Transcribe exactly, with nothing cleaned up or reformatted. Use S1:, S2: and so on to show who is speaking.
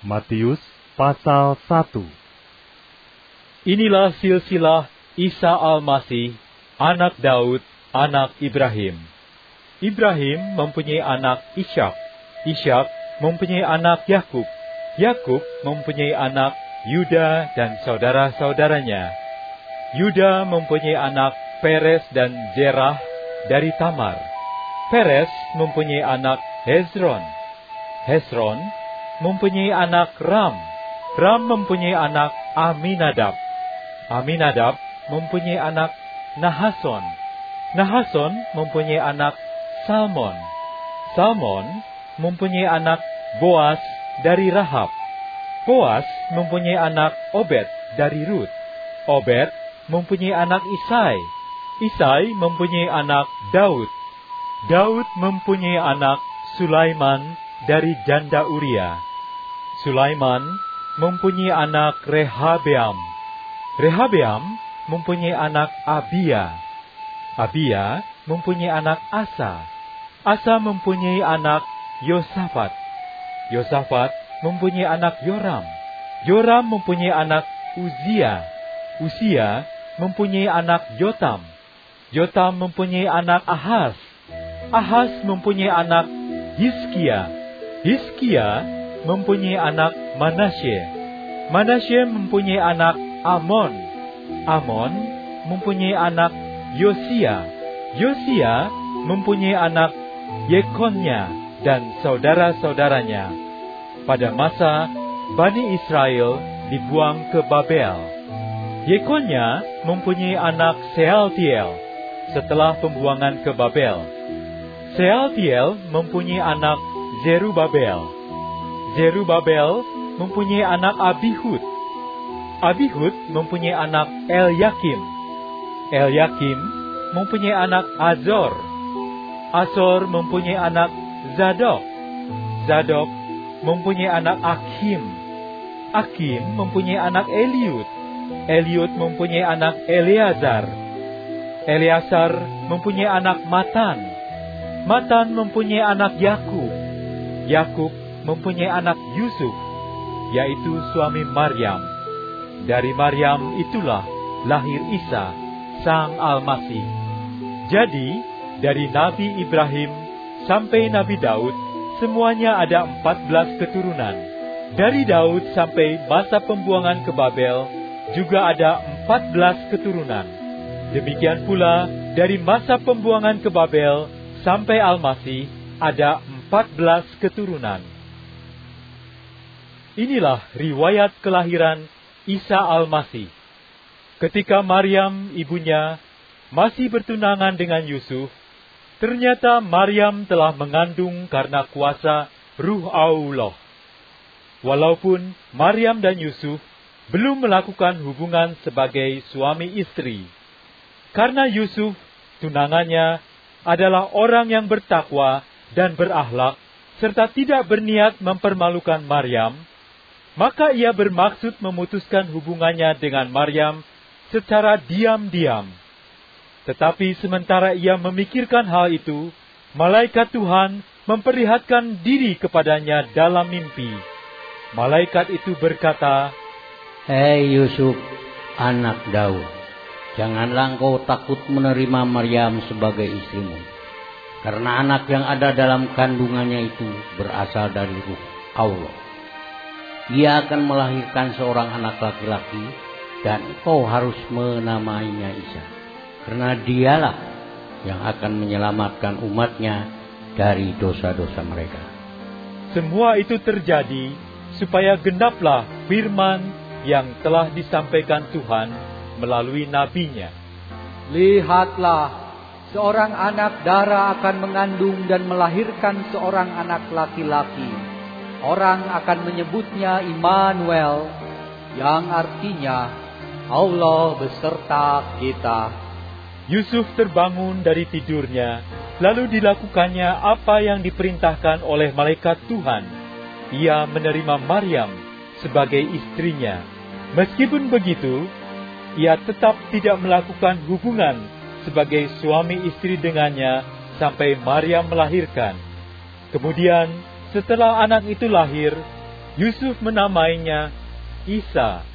S1: Matius pasal satu.
S2: Inilah silsilah Isa Al-Masih, anak Daud, anak Ibrahim. Ibrahim mempunyai anak Ishak. Ishak mempunyai anak Yakub. Yakub mempunyai anak Yuda dan saudara-saudaranya. Yuda mempunyai anak Peres dan Zerah dari Tamar. Peres mempunyai anak Hezron. Hezron mempunyai anak Ram. Ram mempunyai anak Aminadab. Aminadab mempunyai anak Nahason. Nahason mempunyai anak Salmon. Salmon mempunyai anak Boas dari Rahab. Boas mempunyai anak Obed dari Rut. Obed mempunyai anak Isai. Isai mempunyai anak Daud. Daud mempunyai anak Sulaiman dari janda Uria. Sulaiman mempunyai anak Rehabeam. Rehabeam mempunyai anak Abia. Abia mempunyai anak Asa. Asa mempunyai anak Yosafat. Yosafat mempunyai anak Yoram. Yoram mempunyai anak Uzia. Uzia mempunyai anak Yotam. Yotam mempunyai anak Ahaz. Ahaz mempunyai anak Hizkia. Hizkia mempunyai anak Manasye. Manasye mempunyai anak Amon. Amon mempunyai anak Yosia. Yosia mempunyai anak Yekonya dan saudara-saudaranya. Pada masa Bani Israel dibuang ke Babel. Yekonya mempunyai anak Sealtiel setelah pembuangan ke Babel. Sealtiel mempunyai anak Zerubabel. Zerubabel mempunyai anak Abihud. Abihud mempunyai anak Elyakim. Elyakim mempunyai anak Azor. Azor mempunyai anak Zadok. Zadok mempunyai anak Akim. Akim mempunyai anak Eliud. Eliud mempunyai anak Eleazar. Eleazar mempunyai anak Matan. Matan mempunyai anak Yakub. Yakub mempunyai anak Yusuf, yaitu suami Maryam. Dari Maryam itulah lahir Isa, Sang Al-Masih. Jadi, dari Nabi Ibrahim sampai Nabi Daud, semuanya ada empat belas keturunan. Dari Daud sampai masa pembuangan ke Babel, juga ada empat belas keturunan. Demikian pula, dari masa pembuangan ke Babel sampai Al-Masih, ada empat belas keturunan. Inilah riwayat kelahiran Isa Al-Masih. Ketika Maryam, ibunya, masih bertunangan dengan Yusuf, ternyata Maryam telah mengandung karena kuasa Ruh Allah. Walaupun Maryam dan Yusuf belum melakukan hubungan sebagai suami istri. Karena Yusuf, tunangannya, adalah orang yang bertakwa dan berakhlak, serta tidak berniat mempermalukan Maryam, maka ia bermaksud memutuskan hubungannya dengan Maryam secara diam-diam. Tetapi sementara ia memikirkan hal itu, malaikat Tuhan memperlihatkan diri kepadanya dalam mimpi. Malaikat itu berkata,
S3: "Hei Yusuf, anak Daud, janganlah engkau takut menerima Maryam sebagai istrimu, karena anak yang ada dalam kandungannya itu berasal dari Ruh Allah. Ia akan melahirkan seorang anak laki-laki, dan engkau harus menamainya Isa, karena dialah yang akan menyelamatkan umatnya dari dosa-dosa mereka."
S2: Semua itu terjadi supaya genaplah firman yang telah disampaikan Tuhan melalui nabinya.
S4: "Lihatlah, seorang anak dara akan mengandung dan melahirkan seorang anak laki-laki. Orang akan menyebutnya Immanuel, yang artinya Allah beserta kita."
S2: Yusuf terbangun dari tidurnya, lalu dilakukannya apa yang diperintahkan oleh malaikat Tuhan. Ia menerima Maryam sebagai istrinya. Meskipun begitu, ia tetap tidak melakukan hubungan sebagai suami istri dengannya sampai Maryam melahirkan. Kemudian, setelah anak itu lahir, Yusuf menamainya Isa.